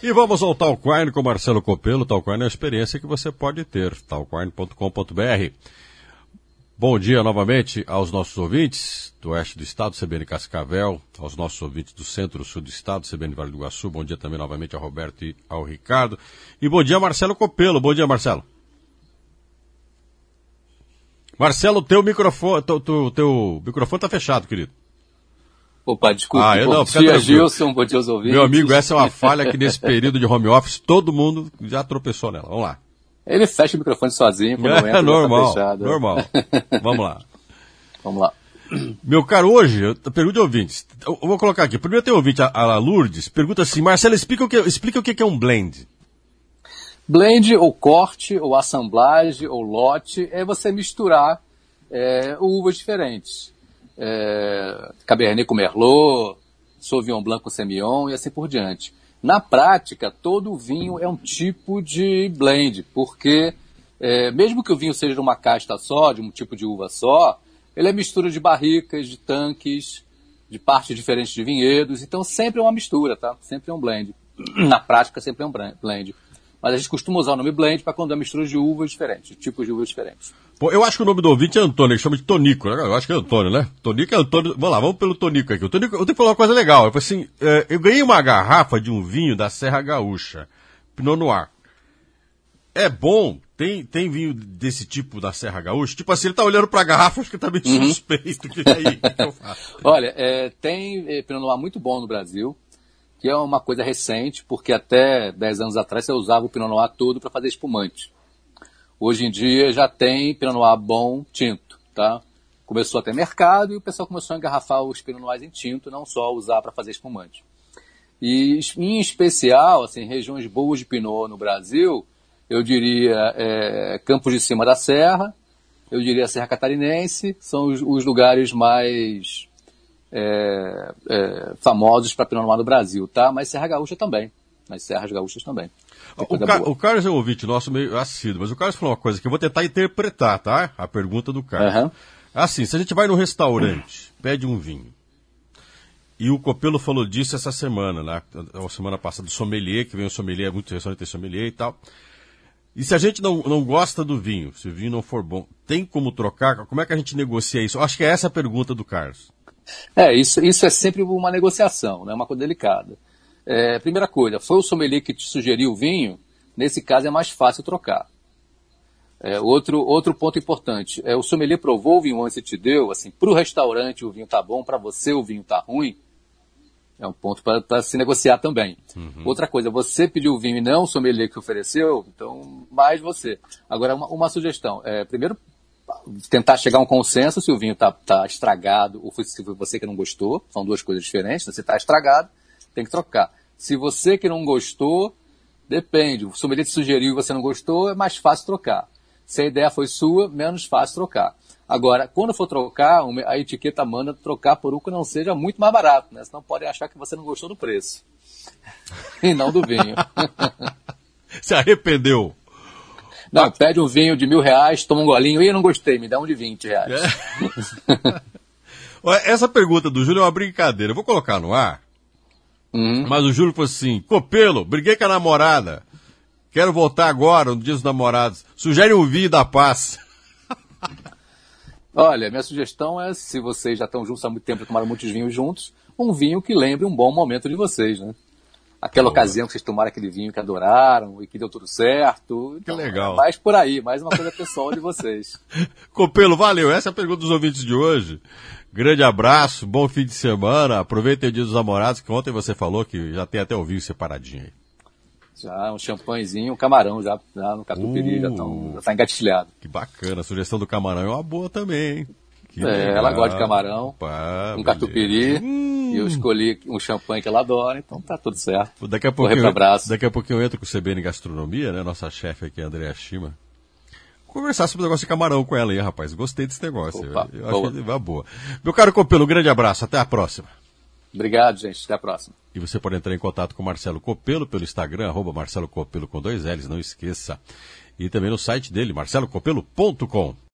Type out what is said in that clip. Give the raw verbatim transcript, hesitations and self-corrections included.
E vamos ao Talk Wine com Marcelo Copelo. Talk Wine é uma experiência que você pode ter. talk wine ponto com ponto b r. Bom dia novamente aos nossos ouvintes do oeste do estado, C B N Cascavel, aos nossos ouvintes do centro-sul do estado, C B N Vale do Iguaçu. Bom dia também novamente ao Roberto e ao Ricardo. E bom dia, Marcelo Copelo. Bom dia, Marcelo. Marcelo, teu microfone, teu, teu, teu microfone tá fechado, querido. Opa, desculpa. Ah, eu bom não, dia, Gilson, bom dia aos ouvintes. Meu amigo, essa é uma falha que nesse período de home office todo mundo já tropeçou nela. Vamos lá. Ele fecha o microfone sozinho quando é, entra, normal, tá fechado. Normal, Vamos lá. Vamos lá. Meu caro, hoje, pergunta de ouvintes. Eu vou colocar aqui. Primeiro tem um ouvinte, a, a Lourdes, pergunta assim, Marcelo, explica o que, explica o que é um blend. Blend, ou corte, ou assemblage, ou lote, é você misturar é, uvas diferentes. É, Cabernet com Merlot, Sauvignon Blanc com Semillon e assim por diante. Na prática, todo vinho é um tipo de blend, porque é, mesmo que o vinho seja de uma casta só, de um tipo de uva só, ele é mistura de barricas, de tanques, de partes diferentes de vinhedos, então sempre é uma mistura, tá? Sempre é um blend. Na prática, sempre é um blend. Mas a gente costuma usar o nome blend para quando é mistura de uvas diferentes, de tipos de uvas diferentes. Pô, eu acho que o nome do ouvinte é Antônio, ele chama de Tonico, né? Eu acho que é Antônio, né? Tonico é Antônio. Vamos lá, vamos pelo Tonico aqui. O Tonico, eu tenho que falar uma coisa legal. Eu falei assim, é, eu ganhei uma garrafa de um vinho da Serra Gaúcha, Pinot Noir. É bom, tem, tem vinho desse tipo da Serra Gaúcha? Tipo assim, ele tá olhando pra garrafa, acho que tá meio uhum. suspeito. Que aí, que eu faço? Olha, é, tem é, Pinot Noir muito bom no Brasil, que é uma coisa recente, porque até dez anos atrás você usava o Pinot Noir todo para fazer espumante. Hoje em dia já tem Pinot Noir bom tinto, tá? Começou a ter mercado e o pessoal começou a engarrafar os Pinot Noirs em tinto, não só usar para fazer espumante. E em especial, assim, regiões boas de Pinot no Brasil, eu diria é, Campos de Cima da Serra, eu diria Serra Catarinense, são os, os lugares mais é, é, famosos para Pinot Noir no Brasil, tá? Mas Serra Gaúcha também, nas Serras Gaúchas também. O, Car o Carlos é um ouvinte nosso meio assíduo, mas o Carlos falou uma coisa que eu vou tentar interpretar, tá? A pergunta do Carlos. Uhum. Assim, se a gente vai num restaurante, pede um vinho, e o Copelo falou disso essa semana, né? A semana passada, do sommelier, que vem o sommelier, muito restaurante tem sommelier e tal. E se a gente não, não gosta do vinho, se o vinho não for bom, tem como trocar? Como é que a gente negocia isso? Eu acho que é essa a pergunta do Carlos. É, isso, isso é sempre uma negociação, né? Uma coisa delicada. É, primeira coisa, foi o sommelier que te sugeriu o vinho, nesse caso é mais fácil trocar. É, outro, outro ponto importante, é, o sommelier provou o vinho antes e te deu, assim, para o restaurante o vinho tá bom, para você o vinho tá ruim, é um ponto para se negociar também. Uhum. Outra coisa, você pediu o vinho e não o sommelier que ofereceu, então mais você. Agora, uma, uma sugestão, é, primeiro, tentar chegar a um consenso se o vinho tá, tá estragado ou se foi você que não gostou, são duas coisas diferentes, se tá estragado, tem que trocar. Se você que não gostou, depende. O sommelier te sugeriu e você não gostou, é mais fácil trocar. Se a ideia foi sua, menos fácil trocar. Agora, quando for trocar, a etiqueta manda trocar por um que não seja muito mais barato, né? Senão podem achar que você não gostou do preço. E não do vinho. Se arrependeu. Não, pede um vinho de mil reais, toma um golinho, e eu não gostei, me dá um de vinte reais. É. Essa pergunta do Júlio é uma brincadeira. Eu vou colocar no ar. Uhum. Mas o Júlio falou assim, Copelo, briguei com a namorada, quero voltar agora, no dia dos namorados, sugere um vinho da paz. Olha, minha sugestão é, se vocês já estão juntos há muito tempo e tomaram muitos vinhos juntos, um vinho que lembre um bom momento de vocês, né? Aquela Boa. ocasião que vocês tomaram aquele vinho que adoraram e que deu tudo certo. Que então, legal. É mais por aí, mais uma coisa pessoal de vocês. Copelo, valeu. Essa é a pergunta dos ouvintes de hoje. Grande abraço, bom fim de semana. Aproveitem o dia dos namorados, que ontem você falou que já tem até o vinho separadinho aí. Já, um champanhezinho, um camarão já, já no catupiry, uh, já, tão, já tá engatilhado. Que bacana, a sugestão do camarão é uma boa também, hein? Que é, legal. Ela gosta de camarão, Opa, um catupiry, hum. e eu escolhi um champanhe que ela adora, então tá tudo certo. Daqui a pouquinho, daqui a pouquinho eu entro com o C B N Gastronomia, né? Nossa chefe aqui, Andréa Shima. Conversar sobre o negócio de camarão com ela aí, rapaz. Gostei desse negócio. Opa, eu, eu acho que vai boa. Meu caro Copelo, um grande abraço. Até a próxima. Obrigado, gente. Até a próxima. E você pode entrar em contato com o Marcelo Copelo pelo Instagram, arroba Marcelo Copelo com dois L's, não esqueça. E também no site dele, marcelo copelo ponto com.